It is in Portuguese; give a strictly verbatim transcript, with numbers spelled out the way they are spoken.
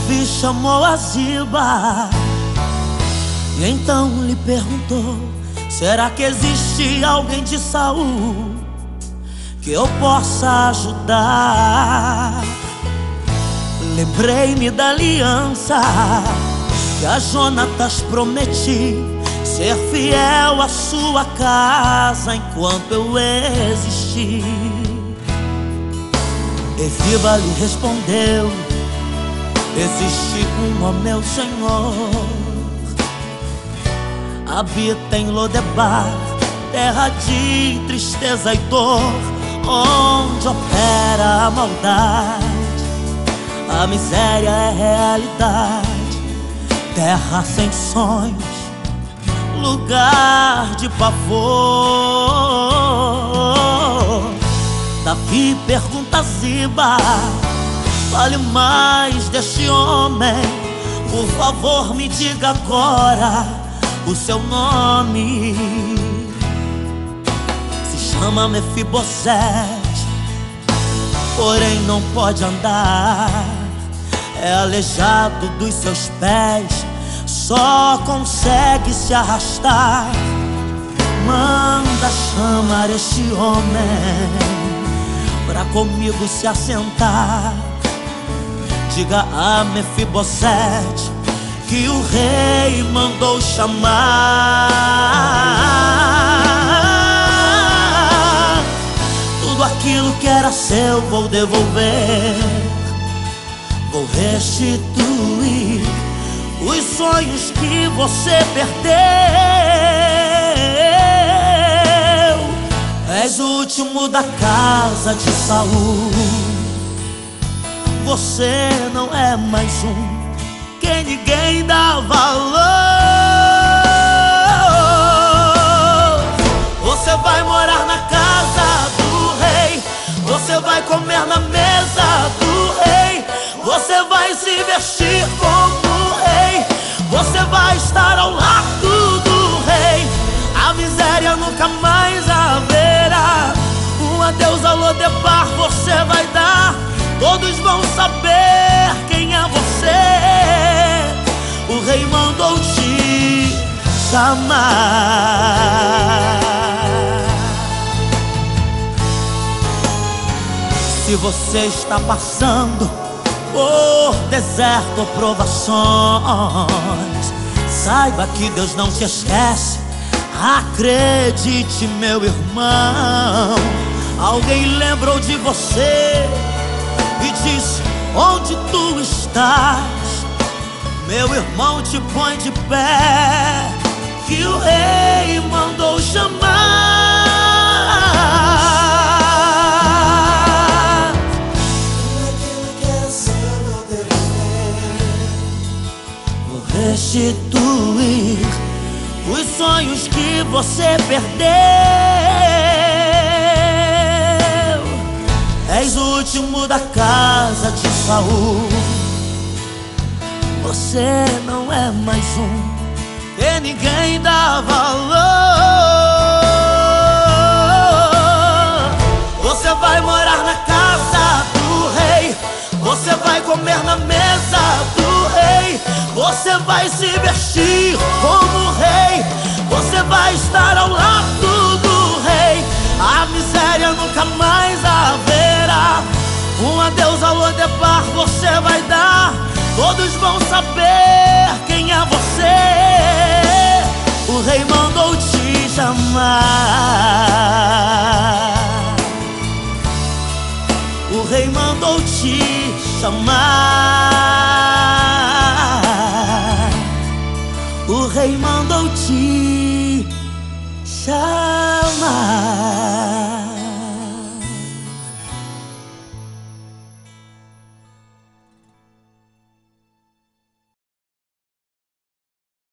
Davi chamou a Ziba e então lhe perguntou: será que existe alguém de Saul que eu possa ajudar? Lembrei-me da aliança que a Jonatas prometi, ser fiel à sua casa enquanto eu existir. E Ziba lhe respondeu: existe um, ó meu Senhor, habita em Lodebar, terra de tristeza e dor, onde opera a maldade, a miséria é realidade, terra sem sonhos, lugar de pavor. Davi pergunta a Ziba: fale mais deste homem, por favor me diga agora o seu nome. Se chama Mefibosete, porém não pode andar, é aleijado dos seus pés, só consegue se arrastar. Manda chamar este homem pra comigo se assentar. Diga a Mefibosete que o rei mandou chamar. Tudo aquilo que era seu vou devolver, vou restituir os sonhos que você perdeu. És o último da casa de Saul, você não é mais um que ninguém dá valor. Você vai morar na casa do rei, você vai comer na mesa do rei, você vai se vestir como rei, você vai estar ao lado do rei. A miséria nunca mais haverá, um adeus a Lodebar você vai dar. Todos vão saber quem é você, o rei mandou te chamar. Se você está passando por deserto ou provações, saiba que Deus não te esquece. Acredite, meu irmão, alguém lembrou de você e diz: onde tu estás? Meu irmão, te põe de pé, que o rei mandou chamar. Aquilo que é seu eu devolver, vou restituir os sonhos que você perdeu. És o último da casa de Saul, você não é mais um que ninguém dá valor. Você vai morar na casa do rei, você vai comer na mesa do rei, você vai se vestir como rei, você vai estar ao lado do rei. A miséria nunca mais haverá, um adeus a Lodebar você vai dar. Todos vão saber quem é você, o rei mandou te chamar. O rei mandou te chamar. O rei mandou te chamar.